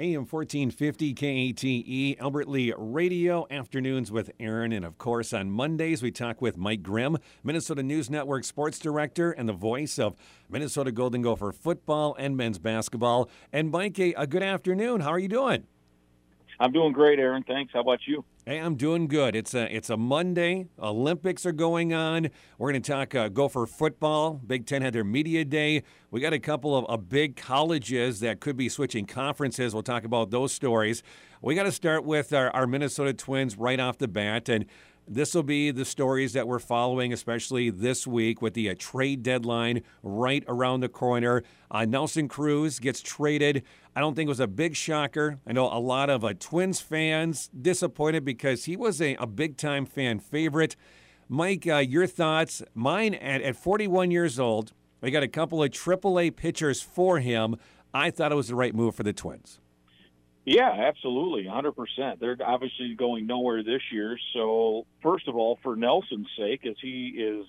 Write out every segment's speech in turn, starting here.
AM 1450 KATE, Albert Lee Radio, afternoons with Aaron. And of course, on Mondays, we talk with Mike Grimm, Minnesota News Network sports director and the voice of Minnesota Golden Gopher football and men's basketball. And Mike, a good afternoon. How are you doing? I'm doing great, Aaron. Thanks. How about you? Hey, I'm doing good. It's a Monday. Olympics are going on. We're going to talk Gopher football. Big Ten had their media day. We got a couple of big colleges that could be switching conferences. We'll talk about those stories. We got to start with our Minnesota Twins right off the bat, and this will be the stories that we're following, especially this week with the trade deadline right around the corner. Nelson Cruz gets traded. I don't think it was a big shocker. I know a lot of Twins fans disappointed because he was a big-time fan favorite. Mike, your thoughts? Mine, at 41 years old, we got a couple of AAA pitchers for him. I thought it was the right move for the Twins. Yeah, absolutely, 100%. They're obviously going nowhere this year. So, first of all, for Nelson's sake, as he is,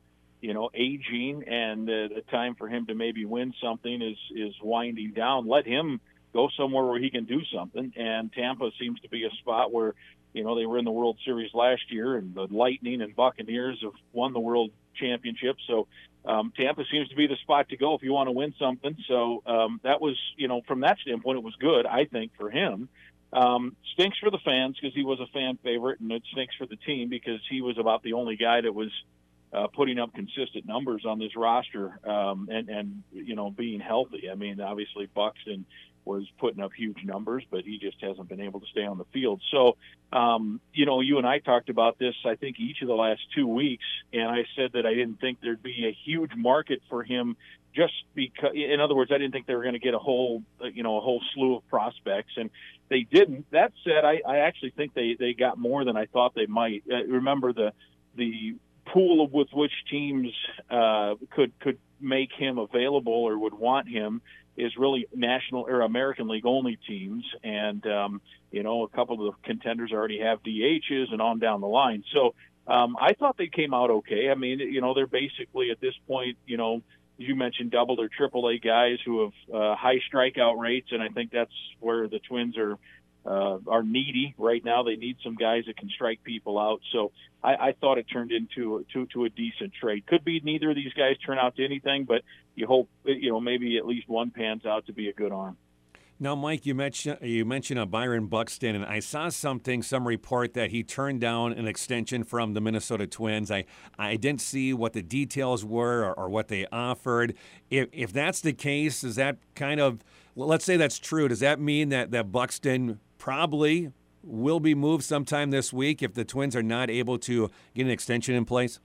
aging, and the time for him to maybe win something is winding down, let him go somewhere where he can do something. And Tampa seems to be a spot where, they were in the World Series last year, and the Lightning and Buccaneers have won the World Championship. So, Tampa seems to be the spot to go if you want to win something. So that was, from that standpoint, it was good, I think, for him. Stinks for the fans because he was a fan favorite, and it stinks for the team because he was about the only guy that was putting up consistent numbers on this roster and being healthy. I mean, obviously Buxton was putting up huge numbers, but he just hasn't been able to stay on the field. So, you and I talked about this, I think, each of the last 2 weeks, and I said that I didn't think there'd be a huge market for him just because, in other words, I didn't think they were going to get a whole slew of prospects, and they didn't. That said, I actually think they got more than I thought they might. Remember the pool with which teams could make him available or would want him is really National or American League only teams, and a couple of the contenders already have DHs and on down the line. So I thought they came out okay. I mean, they're basically at this point, you mentioned double or triple A guys who have high strikeout rates, and I think that's where the Twins are needy right now. They need some guys that can strike people out. So I thought it turned into a decent trade. Could be neither of these guys turn out to anything, but you hope maybe at least one pans out to be a good arm. Now, Mike, you mentioned Byron Buxton, and I saw some report that he turned down an extension from the Minnesota Twins. I didn't see what the details were or what they offered. If that's the case, is that kind of, let's say that's true, does that mean that Buxton probably will be moved sometime this week if the Twins are not able to get an extension in place?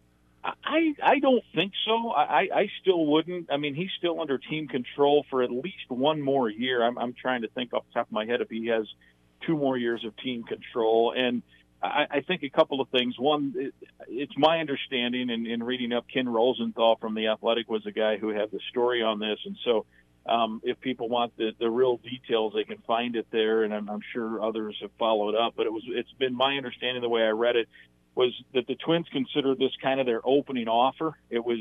I don't think so. I still wouldn't. I mean, he's still under team control for at least one more year. I'm trying to think off the top of my head if he has 2 more years of team control. And I think a couple of things. One, it's my understanding, and in reading up, Ken Rosenthal from The Athletic was the guy who had the story on this. And so if people want the real details, they can find it there, and I'm sure others have followed up. But it's been my understanding, the way I read it, was that the Twins considered this kind of their opening offer. It was.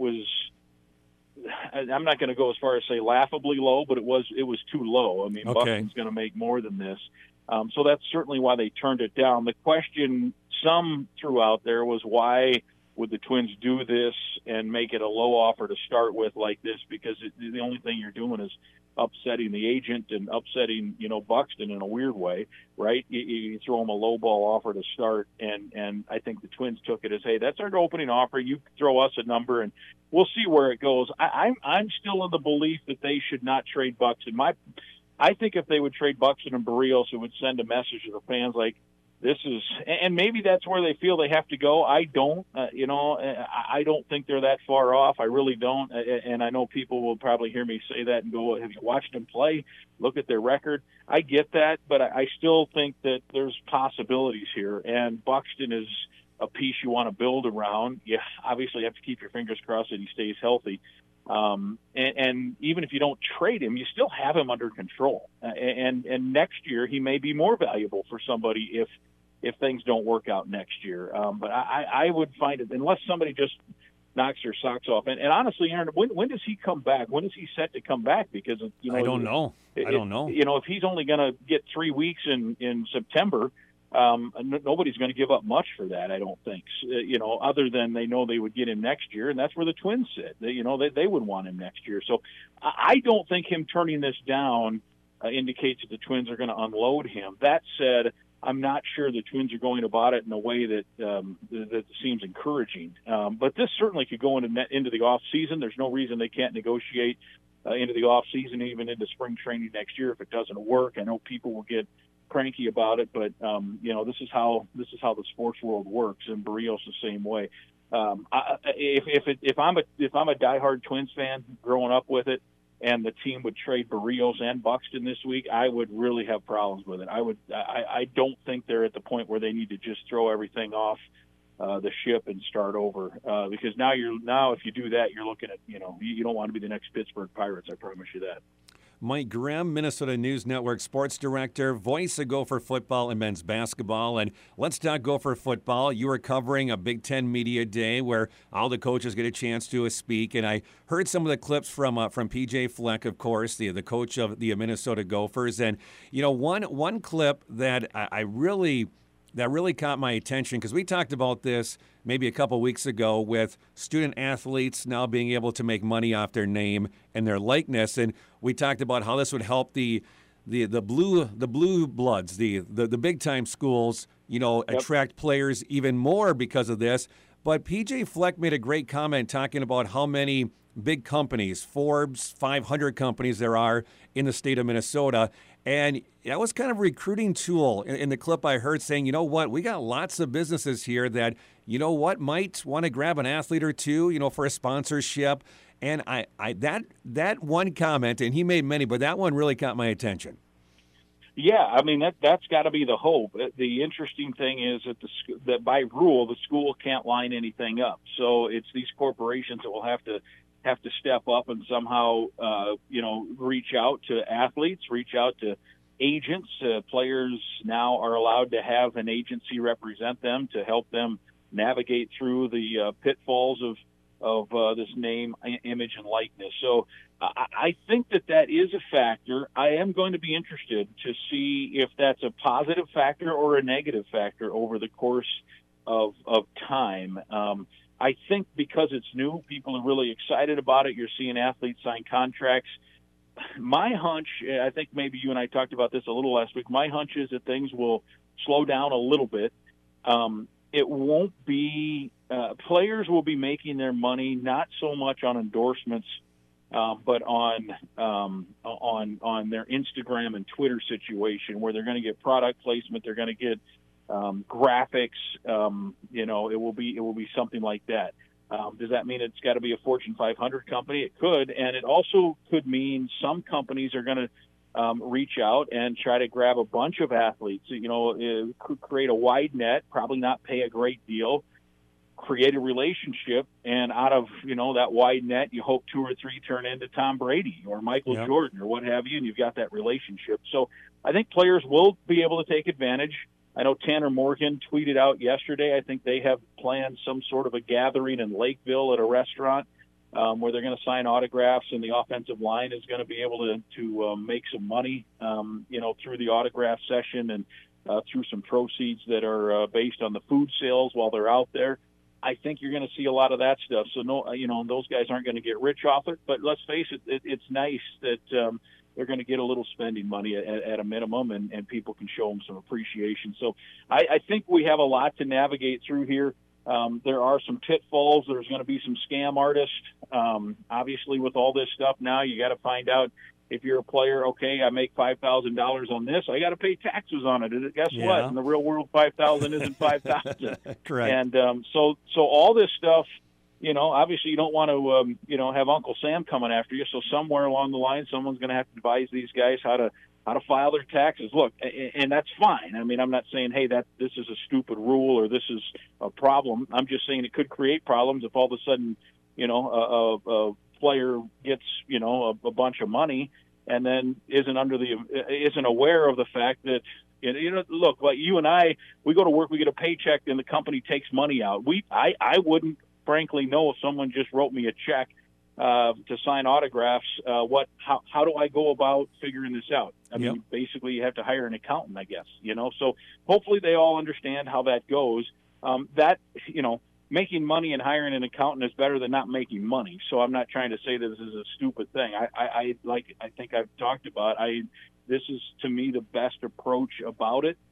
I'm not going to go as far as say laughably low, but it was too low. I mean, okay. Buxton's going to make more than this, so that's certainly why they turned it down. The question some threw out there was, why would the Twins do this and make it a low offer to start with like this? Because the only thing you're doing is upsetting the agent and upsetting, Buxton in a weird way, right? You throw him a low ball offer to start, and I think the Twins took it as, hey, that's our opening offer. You throw us a number, and we'll see where it goes. I'm still in the belief that they should not trade Buxton. I think if they would trade Buxton and Barrios, it would send a message to the fans like, this is, and maybe that's where they feel they have to go. I don't, I don't think they're that far off. I really don't. And I know people will probably hear me say that and go, have you watched them play? Look at their record. I get that, but I still think that there's possibilities here. And Buxton is a piece you want to build around. You obviously have to keep your fingers crossed that he stays healthy. And even if you don't trade him, you still have him under control. And next year he may be more valuable for somebody if things don't work out next year. But I would find it, unless somebody just knocks their socks off. And honestly, Aaron, when does he come back? When is he set to come back? Because I don't know. If he's only going to get 3 weeks in September, nobody's going to give up much for that, I don't think. Other than they know they would get him next year, and that's where the Twins sit. They would want him next year. So I don't think him turning this down indicates that the Twins are going to unload him. That said, I'm not sure the Twins are going about it in a way that seems encouraging. But this certainly could go into the off season. There's no reason they can't negotiate into the off season, even into spring training next year if it doesn't work. I know people will get cranky about it, but this is how the sports world works, and Berrios the same way. If I'm a diehard Twins fan growing up with it, and the team would trade Berrios and Buxton this week, I would really have problems with it. I don't think they're at the point where they need to just throw everything off the ship and start over. Because now if you do that, you're looking at, you don't want to be the next Pittsburgh Pirates. I promise you that. Mike Grimm, Minnesota News Network sports director, voice of Gopher football and men's basketball. And let's talk Gopher football. You were covering a Big Ten Media Day where all the coaches get a chance to speak. And I heard some of the clips from P.J. Fleck, of course, the coach of the Minnesota Gophers. And, one clip that that really caught my attention, because we talked about this maybe a couple weeks ago with student athletes now being able to make money off their name and their likeness, and we talked about how this would help the blue bloods, the big time schools, attract players even more because of this. But PJ Fleck made a great comment talking about how many big companies, Forbes 500 companies there are in the state of Minnesota. And that was kind of a recruiting tool in the clip I heard saying, we got lots of businesses here that, might want to grab an athlete or two, for a sponsorship. And that one comment, and he made many, but that one really caught my attention. Yeah, I mean, that's got to be the hope. The interesting thing is that by rule, the school can't line anything up. So it's these corporations that will have to step up and somehow, reach out to athletes, reach out to agents. Players now are allowed to have an agency represent them to help them navigate through the pitfalls of this name, image, and likeness. So I think that is a factor. I am going to be interested to see if that's a positive factor or a negative factor over the course of time. I think because it's new, people are really excited about it. You're seeing athletes sign contracts. My hunch, I think maybe you and I talked about this a little last week, my hunch is that things will slow down a little bit. It won't be players will be making their money not so much on endorsements, but on their Instagram and Twitter situation, where they're going to get product placement, they're going to get graphics. It will be something like that. Does that mean it's got to be a Fortune 500 company? It could, and it also could mean some companies are going to reach out and try to grab a bunch of athletes. Could create a wide net, probably not pay a great deal, create a relationship, and out of that wide net, you hope 2 or 3 turn into Tom Brady or Michael Jordan or what have you, and you've got that relationship. So I think players will be able to take advantage. I know Tanner Morgan tweeted out yesterday, I think they have planned some sort of a gathering in Lakeville at a restaurant where they're going to sign autographs, and the offensive line is going to be able to make some money, through the autograph session and through some proceeds that are based on the food sales while they're out there. I think you're going to see a lot of that stuff. So, those guys aren't going to get rich off it, but let's face it, it's nice that they're going to get a little spending money at a minimum, and people can show them some appreciation. So I think we have a lot to navigate through here. There are some pitfalls. There's going to be some scam artists. Obviously, with all this stuff now, you got to find out if you're a player, okay, I make $5,000 on this, I got to pay taxes on it. Guess what? In the real world, $5,000 isn't $5,000. Correct. And so all this stuff, obviously you don't want to, have Uncle Sam coming after you. So somewhere along the line, someone's going to have to advise these guys how to file their taxes. Look, and that's fine. I mean, I'm not saying, hey, this is a stupid rule or this is a problem. I'm just saying it could create problems if all of a sudden, a player gets, a bunch of money and then isn't aware of the fact that, look, like you and I, we go to work, we get a paycheck, and the company takes money out. I wouldn't frankly know if someone just wrote me a check to sign autographs. How do I go about figuring this out? I mean, basically, you have to hire an accountant, I guess. So hopefully they all understand how that goes. Making money and hiring an accountant is better than not making money. So I'm not trying to say that this is a stupid thing. I think I've talked about. This is, to me, the best approach about it.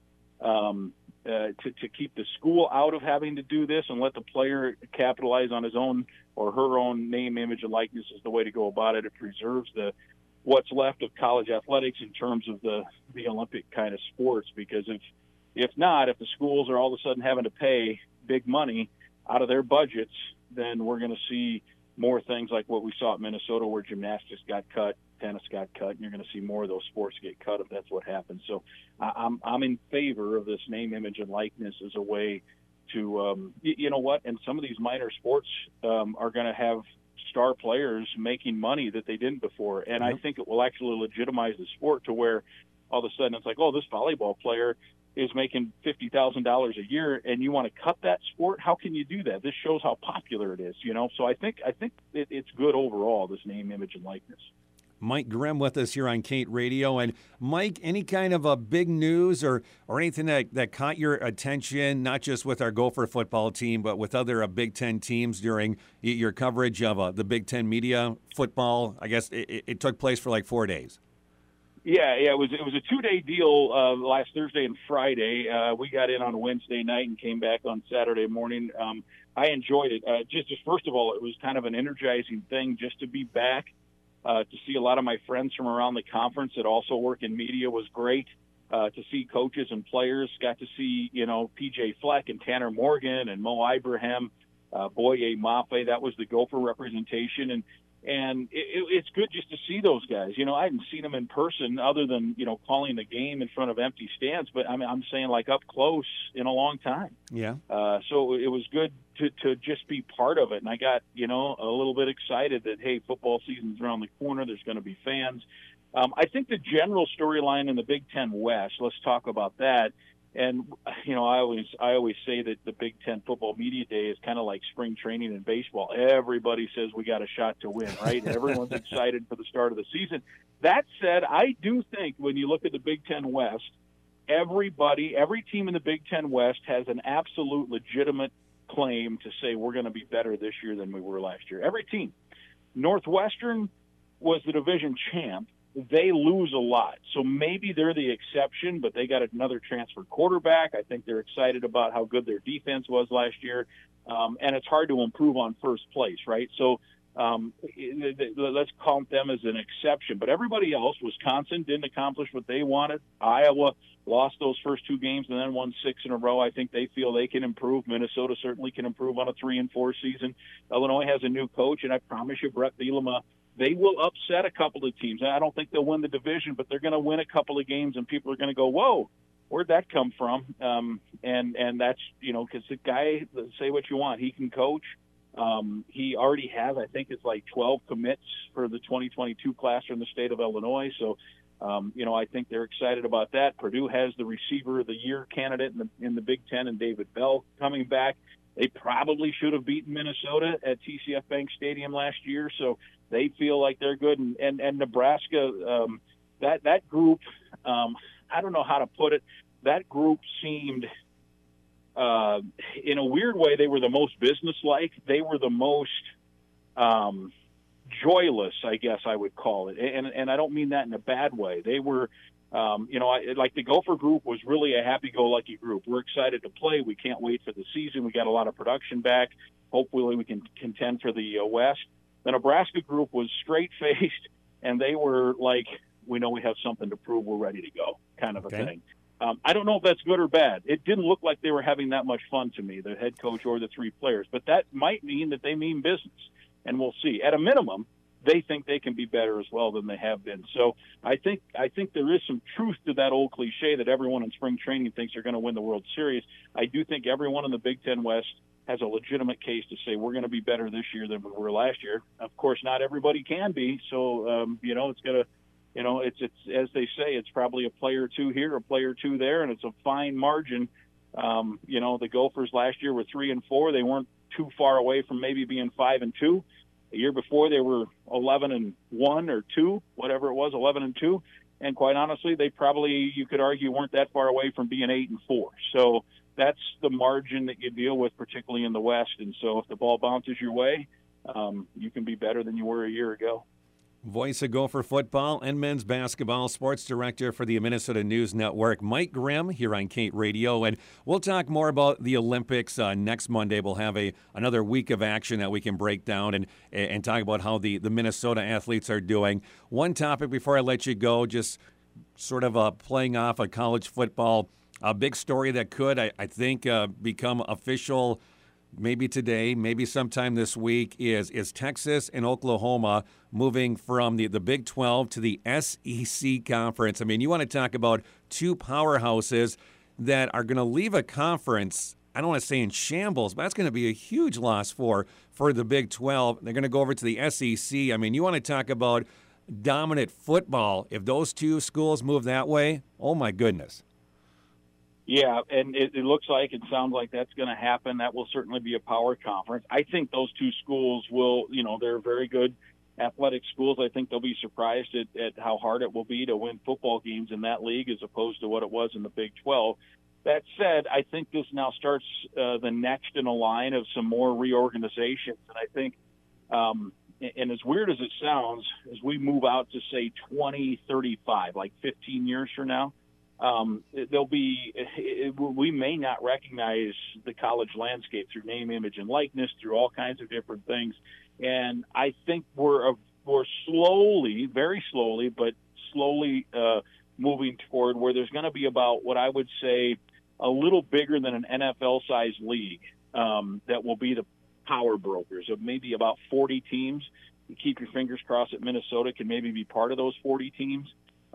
To keep the school out of having to do this and let the player capitalize on his own or her own name, image, and likeness is the way to go about it. It preserves what's left of college athletics in terms of the Olympic kind of sports, because if the schools are all of a sudden having to pay big money out of their budgets, then we're going to see more things like what we saw at Minnesota, where gymnastics got cut, tennis got cut, and you're going to see more of those sports get cut if that's what happens. So I'm in favor of this name, image, and likeness as a way to, and some of these minor sports are going to have star players making money that they didn't before. And I think it will actually legitimize the sport to where all of a sudden it's like, oh, this volleyball player is making $50,000 a year, and you want to cut that sport? How can you do that? This shows how popular it is, So I think it's good overall, this name, image, and likeness. Mike Grimm with us here on Kate Radio. And Mike, any kind of a big news or anything that caught your attention, not just with our Gopher football team, but with other Big Ten teams during your coverage of the Big Ten media football? I guess it took place for like 4 days. Yeah, it was a 2-day deal last Thursday and Friday. We got in on Wednesday night and came back on Saturday morning. I enjoyed it. Just first of all, it was kind of an energizing thing just to be back. To see a lot of my friends from around the conference that also work in media was great. To see coaches and players, got to see, PJ Fleck and Tanner Morgan and Mo Ibrahim, Boye Mafe. That was the Gopher representation. And it's good just to see those guys. I hadn't seen them in person other than, calling the game in front of empty stands. But I'm saying like up close in a long time. Yeah. So it was good to just be part of it. And I got, a little bit excited that, hey, football season's around the corner. There's going to be fans. I think the general storyline in the Big Ten West, let's talk about that. And, I always say that the Big Ten football media day is kind of like spring training in baseball. Everybody says we got a shot to win, right? Everyone's excited for the start of the season. That said, I do think when you look at the Big Ten West, every team in the Big Ten West has an absolute legitimate claim to say we're going to be better this year than we were last year. Every team. Northwestern was the division champ. They lose a lot. So maybe they're the exception, but they got another transfer quarterback. I think they're excited about how good their defense was last year. And it's hard to improve on first place, right? So let's count them as an exception. But everybody else, Wisconsin didn't accomplish what they wanted. Iowa lost those first 2 games and then won 6 in a row. I think they feel they can improve. Minnesota certainly can improve on a 3-4 season. Illinois has a new coach, and I promise you, Brett Bielema, they will upset a couple of teams. I don't think they'll win the division, but they're going to win a couple of games, and people are going to go, whoa, where'd that come from? And that's, because the guy, say what you want, he can coach. He already has, I think it's like 12 commits for the 2022 class from the state of Illinois. So, I think they're excited about that. Purdue has the receiver of the year candidate in the Big Ten, and David Bell coming back. They probably should have beaten Minnesota at TCF Bank Stadium last year, so they feel like they're good. And Nebraska, that group, I don't know how to put it. That group seemed, in a weird way, they were the most businesslike. They were the most joyless, I guess I would call it. And I don't mean that in a bad way. They were, like the Gopher group was really a happy-go-lucky group. We're excited to play. We can't wait for the season. We got a lot of production back. Hopefully we can contend for the West. The Nebraska group was straight-faced, and they were like, we know we have something to prove. We're ready to go, kind of a thing. I don't know if that's good or bad. It didn't look like they were having that much fun to me, the head coach or the 3 players. But that might mean that they mean business, and we'll see. At a minimum, they think they can be better as well than they have been. So I think there is some truth to that old cliche that everyone in spring training thinks they're going to win the World Series. I do think everyone in the Big Ten West has a legitimate case to say we're going to be better this year than we were last year. Of course, not everybody can be. So, it's going to, it's as they say, it's probably a player or 2 here, a player or 2 there, and it's a fine margin. The Gophers last year were 3-4. They weren't too far away from maybe being 5-2. The year before they were 11-1 or 2, whatever it was, 11-2. And quite honestly, they probably, you could argue, weren't that far away from being 8-4. So that's the margin that you deal with, particularly in the West. And so if the ball bounces your way, you can be better than you were a year ago. Voice of Gopher football and men's basketball sports director for the Minnesota News Network, Mike Grimm, here on Kate Radio. And we'll talk more about the Olympics next Monday. We'll have another week of action that we can break down and talk about how the Minnesota athletes are doing. One topic before I let you go, just sort of playing off of college football, a big story that could, I think, become official maybe today, maybe sometime this week, is Texas and Oklahoma moving from the Big 12 to the SEC Conference. I mean, you want to talk about two powerhouses that are going to leave a conference, I don't want to say in shambles, but that's going to be a huge loss for the Big 12. They're going to go over to the SEC. I mean, you want to talk about dominant football. If those two schools move that way, oh my goodness. Yeah, and it looks like, it sounds like that's going to happen. That will certainly be a power conference. I think those two schools will, they're very good athletic schools. I think they'll be surprised at how hard it will be to win football games in that league as opposed to what it was in the Big 12. That said, I think this now starts the next in a line of some more reorganizations. And I think, and as weird as it sounds, as we move out to, say, 2035, like 15 years from now, we may not recognize the college landscape through name, image, and likeness, through all kinds of different things. And I think we're slowly, very slowly, but slowly moving toward where there's going to be about what I would say a little bigger than an NFL-sized league that will be the power brokers of maybe about 40 teams. You keep your fingers crossed that Minnesota can maybe be part of those 40 teams.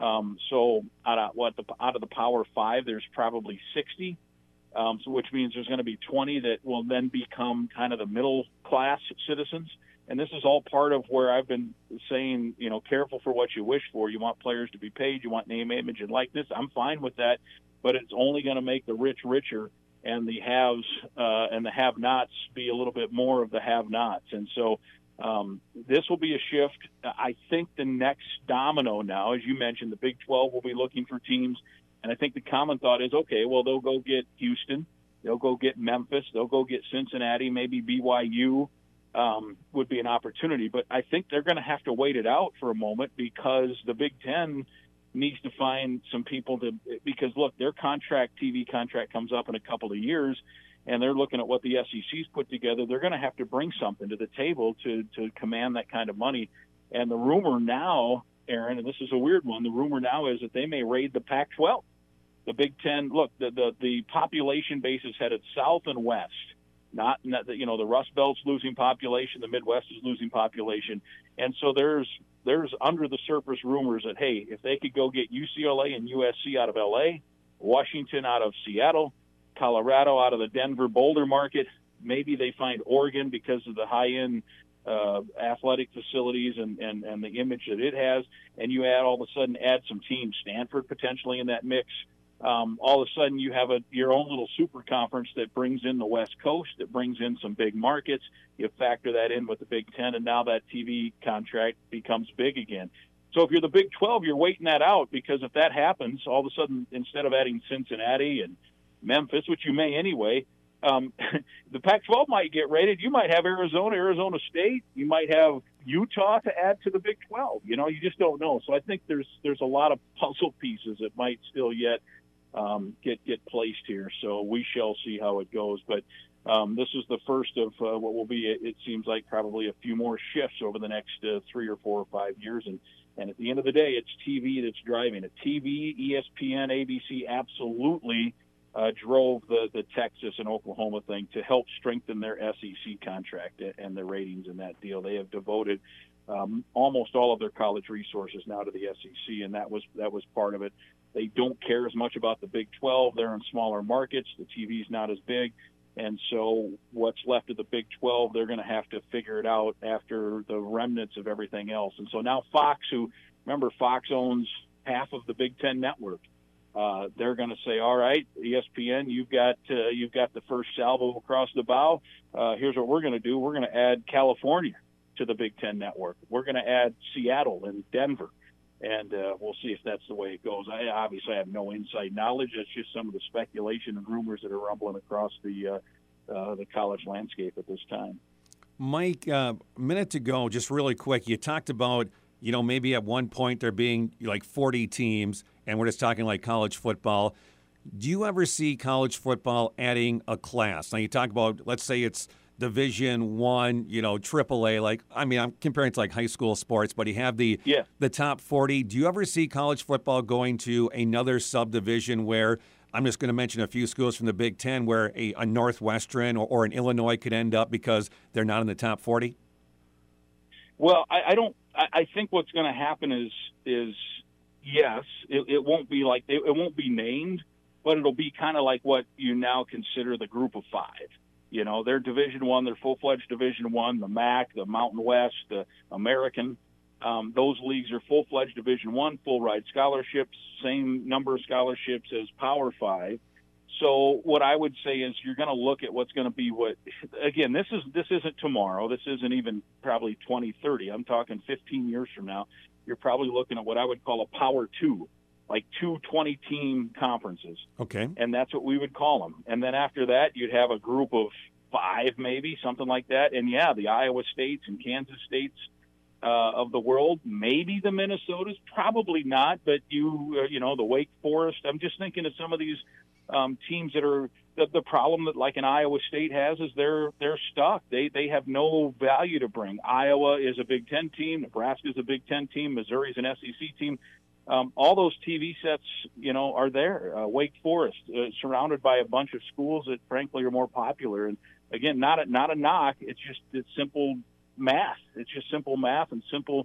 So out of the Power 5, there's probably 60, so which means there's going to be 20 that will then become kind of the middle class citizens. And this is all part of where I've been saying, careful for what you wish for. You want players to be paid. You want name, image, and likeness. I'm fine with that, but it's only going to make the rich richer and the haves and the have-nots be a little bit more of the have-nots. And so this will be a shift. I think the next domino now, as you mentioned, the Big 12 will be looking for teams. And I think the common thought is, okay, well, they'll go get Houston. They'll go get Memphis. They'll go get Cincinnati. Maybe BYU would be an opportunity. But I think they're going to have to wait it out for a moment because the Big 10 needs to find some people because, look, their TV contract comes up in a couple of years, and they're looking at what the SEC's put together. They're going to have to bring something to the table to command that kind of money. And the rumor now, Aaron, and this is a weird one, the rumor now is that they may raid the Pac-12. The Big Ten, look, the population base is headed south and west. Not the Rust Belt's losing population, the Midwest is losing population. And so there's under the surface rumors that, hey, if they could go get UCLA and USC out of LA, Washington out of Seattle, Colorado out of the Denver Boulder market, maybe they find Oregon because of the high-end athletic facilities and the image that it has, and you all of a sudden add some teams, Stanford potentially in that mix. All of a sudden you have your own little super conference that brings in the West Coast, that brings in some big markets. You factor that in with the Big Ten, and now that TV contract becomes big again. So if you're the Big 12, you're waiting that out, because if that happens, all of a sudden, instead of adding Cincinnati and Memphis, which you may anyway, the Pac-12 might get raided. You might have Arizona State. You might have Utah to add to the Big 12. You just don't know. So I think there's a lot of puzzle pieces that might still yet get placed here. So we shall see how it goes. But this is the first of what will be, it seems like, probably a few more shifts over the next 3 or 4 or 5 years. And at the end of the day, it's TV that's driving it. TV, ESPN, ABC absolutely drove the Texas and Oklahoma thing to help strengthen their SEC contract and their ratings in that deal. They have devoted almost all of their college resources now to the SEC, and that was part of it. They don't care as much about the Big 12. They're in smaller markets. The TV's not as big. And so what's left of the Big 12, they're going to have to figure it out after the remnants of everything else. And so now Fox, Fox owns half of the Big Ten network. they're going to say, all right, ESPN, you've got the first salvo across the bow. Here's what we're going to do. We're going to add California to the Big Ten network. We're going to add Seattle and Denver. And we'll see if that's the way it goes. I obviously have no inside knowledge. That's just some of the speculation and rumors that are rumbling across the college landscape at this time. Mike, a minute to go, just really quick. You talked about, maybe at one point there being like 40 teams, and we're just talking like college football. Do you ever see college football adding a class? Now, you talk about, let's say it's Division I, AAA. I'm comparing to like high school sports, but you have the top 40. Do you ever see college football going to another subdivision where, I'm just going to mention a few schools from the Big Ten, where a Northwestern or an Illinois could end up because they're not in the top 40? Well, I think what's going to happen is yes, it won't be like it won't be named, but it'll be kind of like what you now consider the Group of Five. They're Division I, they're full-fledged Division I, the MAC, the Mountain West, the American. Those leagues are full-fledged Division I, full-ride scholarships, same number of scholarships as Power Five. So what I would say is you're going to look at what's going to be again, this isn't tomorrow. This isn't even probably 2030. I'm talking 15 years from now. You're probably looking at what I would call a Power Two, like 2 20-team conferences. Okay. And that's what we would call them. And then after that, you'd have a group of 5, maybe, something like that. And, the Iowa States and Kansas States of the world, maybe the Minnesotas, probably not. But the Wake Forest, I'm just thinking of some of these teams that are the problem that like an Iowa State has is they're stuck. They have no value to bring. Iowa is a Big Ten team. Nebraska is a Big Ten team. Missouri is an SEC team. All those TV sets, are there. Wake Forest, surrounded by a bunch of schools that, frankly, are more popular. And again, not a knock. It's simple math. It's just simple math and simple,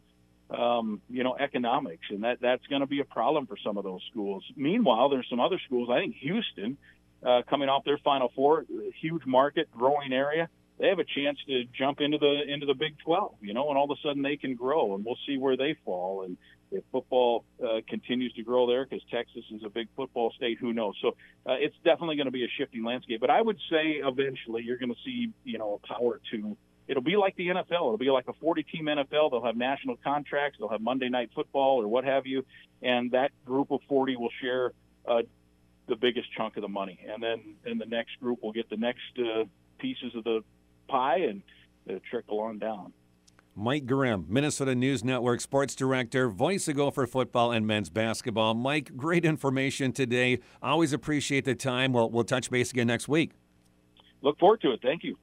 economics, and that's going to be a problem for some of those schools. Meanwhile, there's some other schools. I think Houston, coming off their Final Four, huge market, growing area. They have a chance to jump into the Big 12, and all of a sudden they can grow, and we'll see where they fall. And if football continues to grow there, because Texas is a big football state, who knows? So it's definitely going to be a shifting landscape. But I would say eventually you're going to see, a Power Two. It'll be like the NFL. It'll be like a 40-team NFL. They'll have national contracts. They'll have Monday Night Football or what have you, and that group of 40 will share the biggest chunk of the money. And then the next group will get the next pieces of the pie and trickle on down. Mike Grimm, Minnesota News Network sports director, voice of Gopher football and men's basketball. Mike, great information today. Always appreciate the time. We'll touch base again next week. Look forward to it. Thank you.